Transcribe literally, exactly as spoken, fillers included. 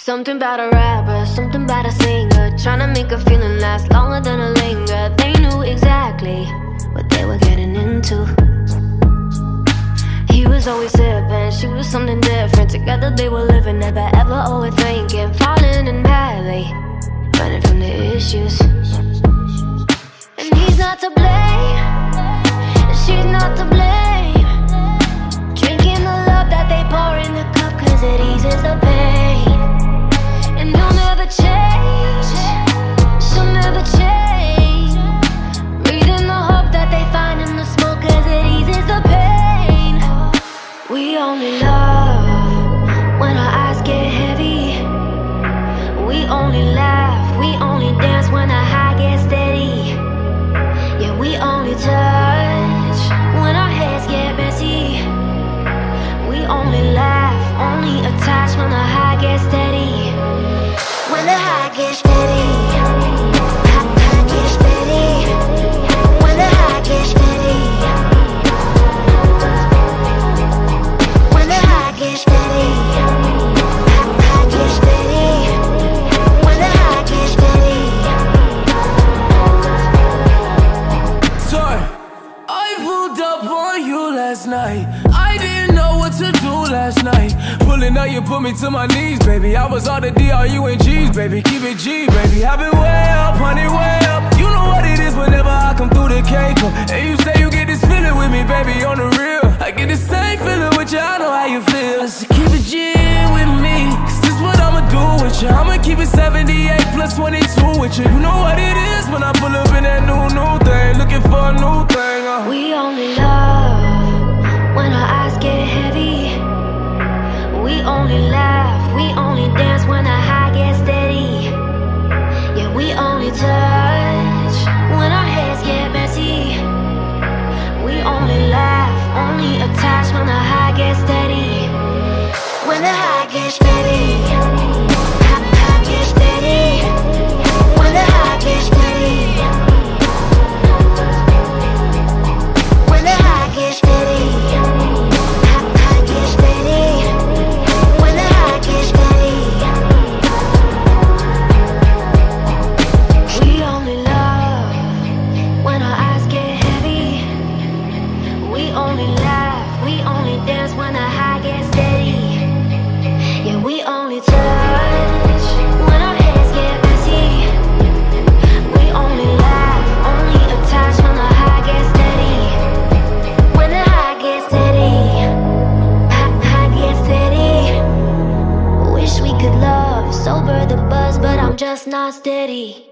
Something about a rapper, something about a singer, tryna make a feeling last longer than a linger. They knew exactly what they were getting into. He was always sipping, she was something different. Together they were living, never ever overthinking, falling in badly, running from the issues. And he's not to blame, and she's not to blame. Drinking the love that they pour in the cup, cause it eases the pain. And you'll never change, she'll never change. Breathing the hope that they find in the smoke, cause it eases the pain. We only love when our eyes get heavy. We only laugh, we only dance when our high gets steady. Yeah, we only touch when our heads get messy. We only laugh, only attach when our high gets steady. When the high gets steady, high, high gets steady. When the high gets steady, when the high gets steady, high, high gets steady. When the high gets steady. Sorry, I pulled up on you last night. I didn't know what to do last night. Pulling up, you put me to my knees, baby. I was all the D R U and G's, baby. Keep it G, baby. I've been way up, honey, way up. You know what it is whenever I come through the cake. And you say you get this feeling with me, baby, on the real. I get the same feeling with you, I know how you feel. So keep it G with me, cause this what I'ma do with you. I'ma keep it seventy-eight plus twenty-two with you. You know what it is when I pull up in that new, new thing. Looking for a new thing, uh. We only love when our eyes get heavy. We only laugh, we only dance when our high gets steady. Yeah, we only touch when our heads get messy. We only laugh, only attach when our high gets steady. When the high gets steady, high, high gets steady. When the high gets steady, when the high gets steady, high, high gets steady. When the high gets steady. We only love when our eyes get heavy. We only laugh, we only dance when our high gets steady. Yeah, we only touch when our heads get messy. We only laugh, only attach when our high gets steady. When the high gets steady, high, high gets steady. Wish we could love, sober the buzz, but I'm just not steady.